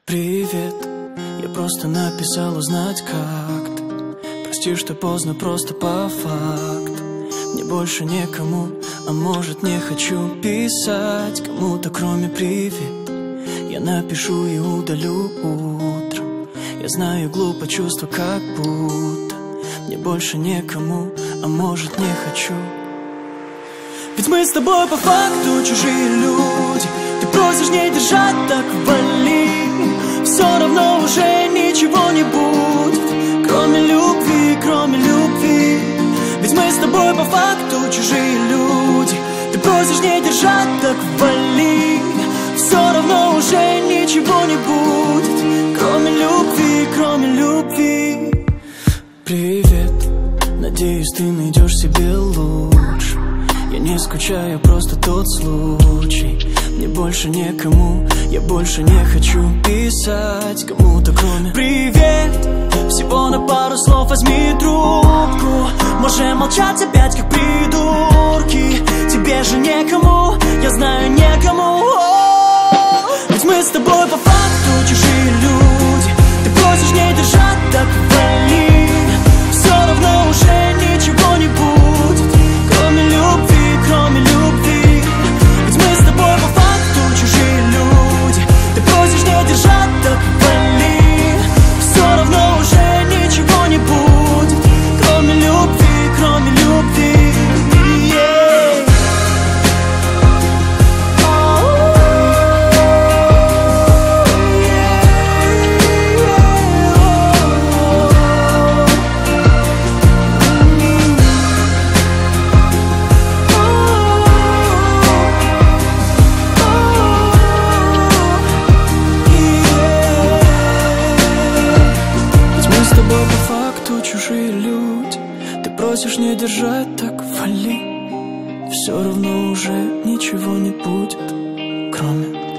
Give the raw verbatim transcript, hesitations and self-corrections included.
Привет, я просто написал узнать, как ты. Прости, что поздно, просто по факту. Мне больше некому, а может не хочу писать кому-то, кроме привет. Я напишу и удалю утром. Я знаю, глупо чувство, как будто мне больше некому, а может не хочу. Ведь мы с тобой по факту чужие люди. Ты просишь не держать, так вали. Все равно уже ничего не будет, кроме любви, кроме любви. Ведь мы с тобой по факту чужие люди. Ты просишь не держать, так вали. Все равно уже ничего не будет, кроме любви, кроме любви. Привет, надеюсь, ты найдешь себе лучше. Я не скучаю, просто тот случай. Мне больше некому, я больше не хочу писать кому-то, кроме привет. Всего на пару слов возьми трубку. Можем молчать опять, как придурки. Тебе же некому, я знаю, некому. Ведь мы с тобой по факту чужие люди. Ты просишь не держать, так вали. Все равно уже ничего не будет, кроме любви, кроме любви. Ведь мы с тобой по факту чужие люди. Ты просишь не держать, так вали. Все равно уже ничего не будет, кроме любви, кроме любви. Yeah. По факту чужие люди. Ты просишь не держать, так вали. Все равно уже ничего не будет, кроме